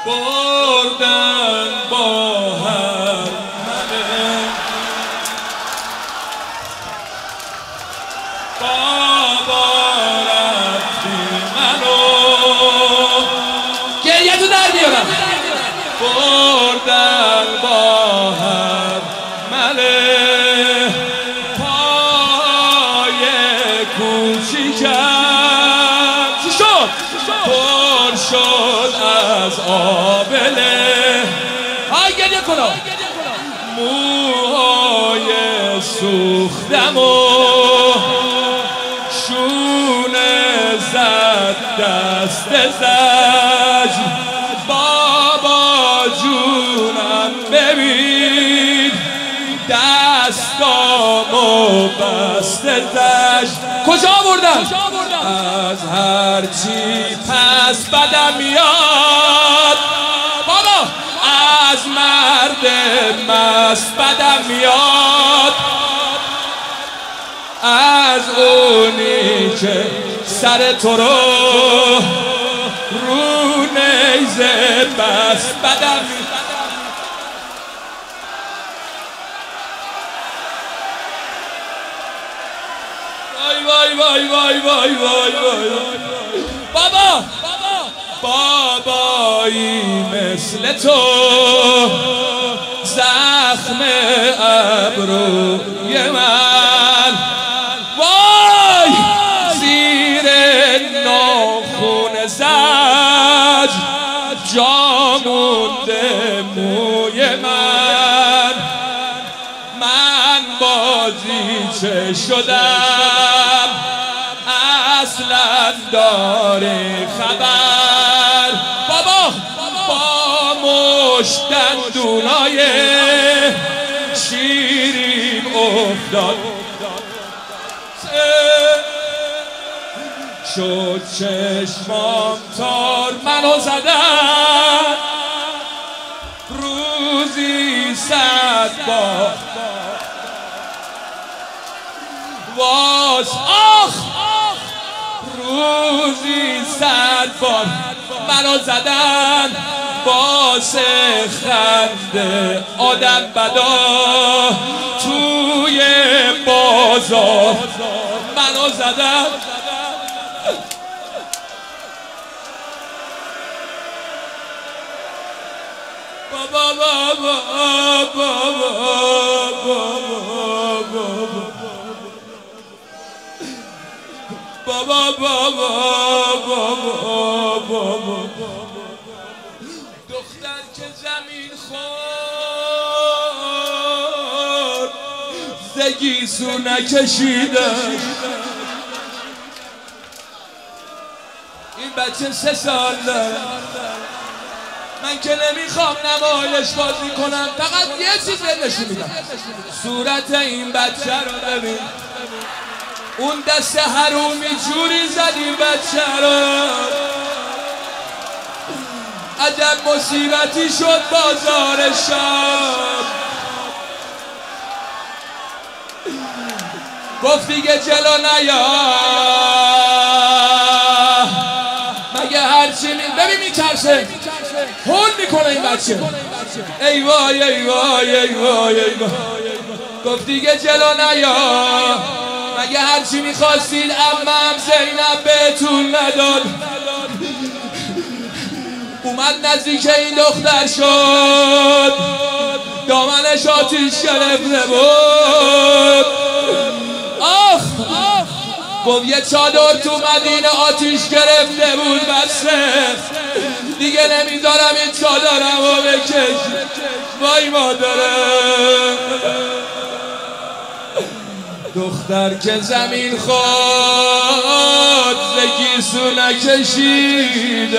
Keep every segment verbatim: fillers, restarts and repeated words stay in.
بردن با هر مله بابا رفتی منو گریه تو در بیارم بردن با هر مله پای کوچیکم چی شد؟ پر شد از آبله های گریه کنم موهای سوختم و شونه زد دست زج بابا جونم ببین دستامو بسته زج کجا بردن؟ از هرچی پس بدم میاد بابا از مرد مست بدم میاد از اونی که سر تو رو رو نیزه بس بدم میاد وای وای وای وای وای وای بابا بابایی مثل تو زخم ابروی من وای زیر ناخون زج جا مونده موی من من بازیچه شدم اصلا داره خبر بابا با مشت دندونای شیرین افتاد شد چشمام تار منو زدن روزی صد بار واس آخ روزی صد بار منو زدن واسه خنده آدم بدا توی بازار منو زدن بابا بابا بابا بابا بابا بابا دختر که زمین خورد زگی سو نکشیده این بچه سه سال داره من که نمیخوام نمایش بازی کنم فقط یه چیز نشون میدم صورت این بچه رو ببین اون دست حرومی جوری زد این بچه رو عجب مصیبتی شد بازار شام گفت دیگه جلو نیا مگه هرچی می ببین میترسه هول میکنه این بچه ای وای ای وای ای وای ای وای گفت دیگه جلو نیا مگه هرچی میخواستید عمم زینب بهتون نداد اومد نزدیک این دختر شد دامنش آتیش گرفته بود آخ گفت یه چادر تو مدینه آتیش گرفته بود بسه دیگه نمیذارم این چادرمو بکش وای مادرم دختر که زمین خود زگی سو نکشید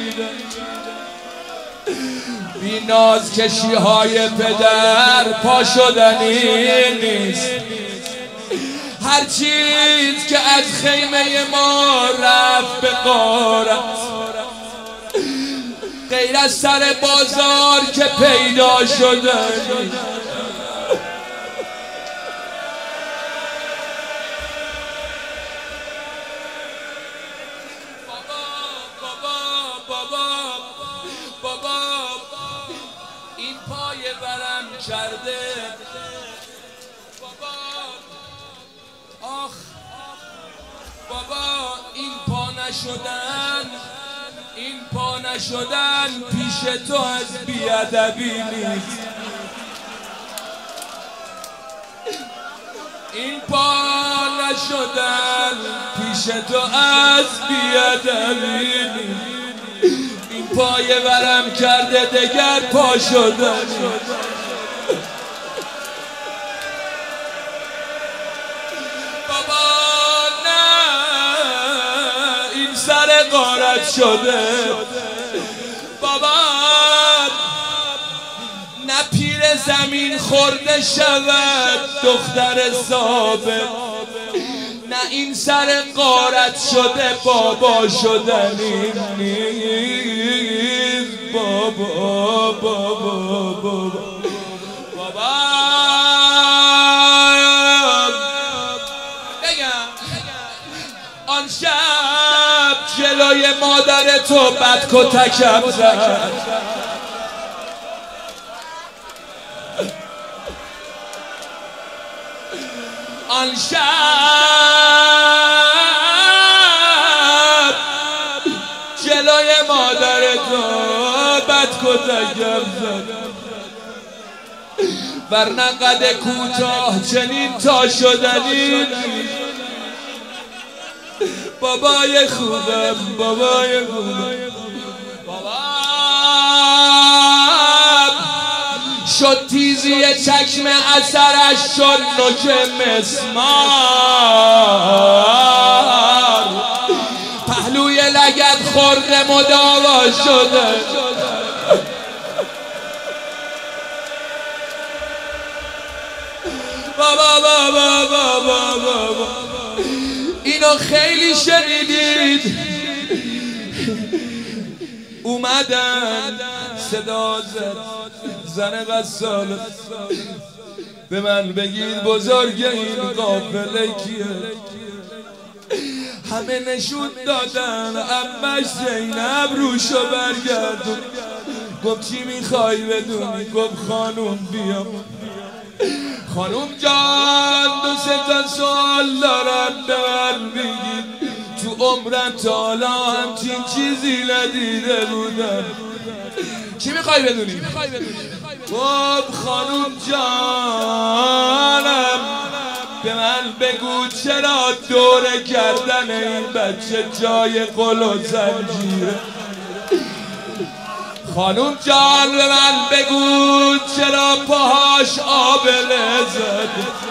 بی ناز کشی های پدر پا شدنی نیست هر چیز که از خیمه ما رفت به غارت غیر از سر بازار که پیدا شدنی بابا نشدن این پا نشدن پیش تو از بیادبی نیست. این پا نشدن پیش تو از بیادبی نیست. این پای ورم کرده دگر پا شدن. بابا نه این سر غارت شده. بابا نه پیر زمین خورده شود دختر ثابت. نه این سر غارت شده بابا شدنی نیست. بابا بابا بابا بابا بگم آن شب جلوی مادر تو بد کتکم زد. آن شب جلوی مادر تو بد کتکم زد. ورنه قد کوتاه چنین تا شدنی. بابای خوبم بابای خوبم بابا شد تیزی چکم اثرش شد نوک مسمار. پهلوی لگد خورده مداوا شده. بابا بابا بابا بابا اینو خیلی شنیدید. اومدن صدا زد زن غسال به من بگید بزرگ این قافله کیه. همه نشون دادن عمش زینب روشو برگردون. گفت چی میخوای بدونی؟ گفت خانوم بیا. خانوم جان دو سه تا سوال دارم به من بگید. تو عمرم تا حالا همچین چیزی ندیده بودم. چی میخوای بدونی؟ گفت خانوم جانم به من بگو چرا دوره کردن این بچه جای قل و زنجیره. خانوم جان به من بگو چرا پاهاش آبله زد.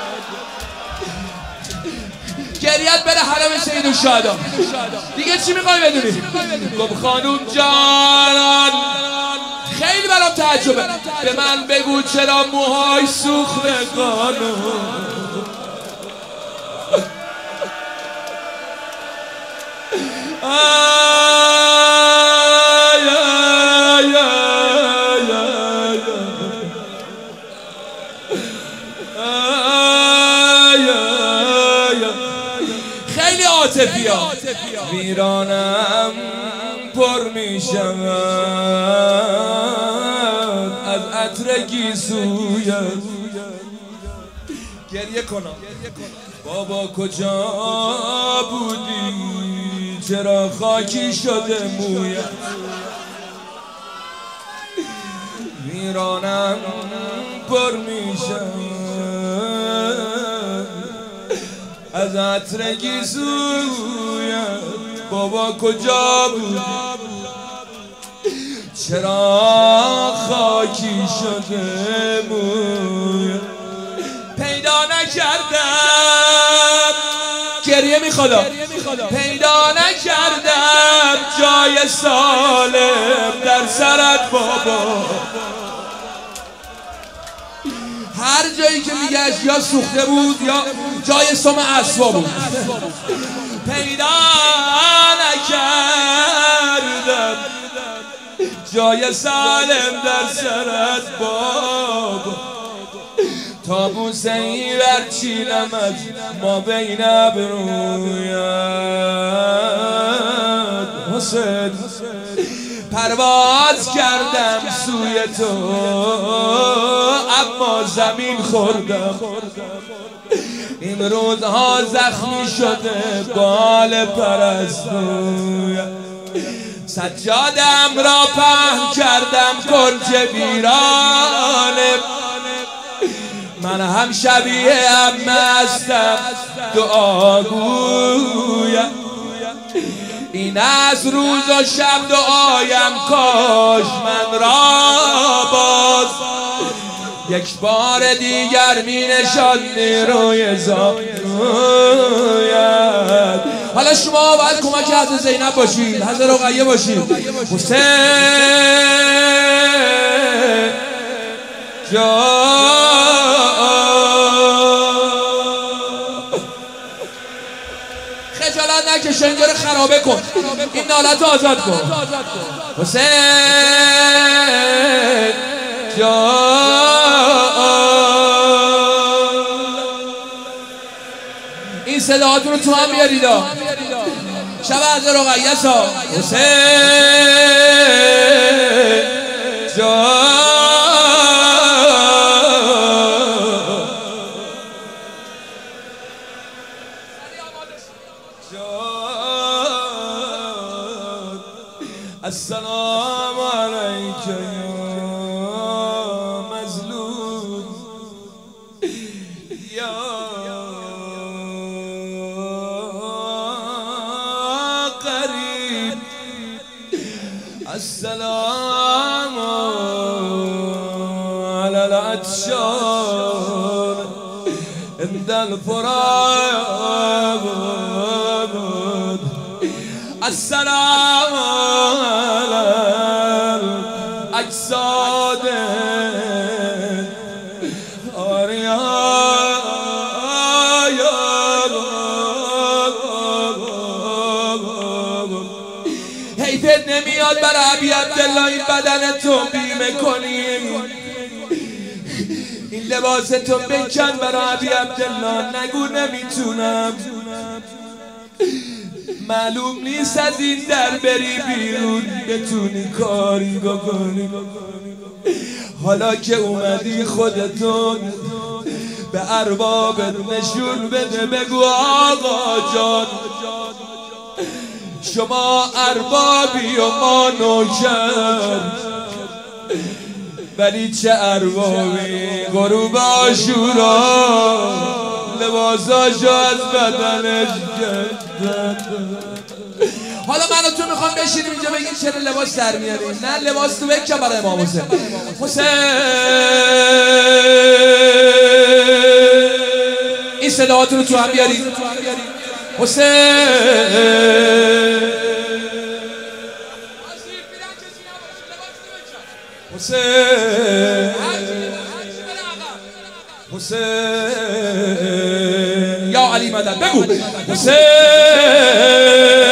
گریت بره حرم سید الشهدا. دیگه چی میخوای بدونی؟ گفت خانوم جان خیلی برام تعجبه به من بگو چرا موهای سوخته خانوم. خیلی عاطفی ها. ویرانم پر می شود از عطر گیسویت. گریه کنم بابا کجا بودی چرا خاکی شده مویت. ویرانم پر می شود از عطر گیسویت. بابا کجا بودی چرا خاکی شده مویت. پیدا نکردم گریه میخواد پیدا نکردم جای سالم در سرت بابا. هر جایی که میگشت یا سوخته بود یا جای سم اسوا بود. پیدا نکردم جای سالم در سرت بابا. تابوس ای برچیدم از ما بین ابرویت. حسین پرواز کردم سوی تو اما اما زمین خوردم. این روزها زخمی شده بال پرستویم. سجادم را پهن کردم کنج ویرانه. من هم شبیه عمه هستم دعاگویم. این از روز و شب دعایم کاش من را باز یک بار دیگر می نشاندی روی زانویت. حالا شما باید کمک حضرت زینب باشید، حضرت رقیه باشید. حسین جان خجالت نکش، اینجا رو خرابه کن، این نالت رو آزاد کن. حسین جان این صداهاتون رو تو هم بیارید شب از رقیه سا. حسین جان السلام علیک یا مظلوم یا قریب. السلام علی العطشان عند الفراق. السلام علی الاجساد آریا. حیفت نمیاد برای ابی عبدالله این بدن تو بیمه کنیم. این لباس تو بکن برای ابی عبدالله. نگو نمیتونم، معلوم نیست از این در بری بیرون بتونی کاری بکنی. حالا که اومدی خودتون به اربابت نشون بده، بگو آقا جان شما اربابی و ما نوکر، ولی چه اربابی. غروب عاشورا لباساشو از بدنش گردن. حالا من و تو میخوام بشینیم اینجا بگیم چرا لباس در میاریم. نه لباس تو بکن برای امام حسین. حسین این صداهاتون رو تو هم بیارید. حسین حسین حسین یا علی مدد بگو. حسین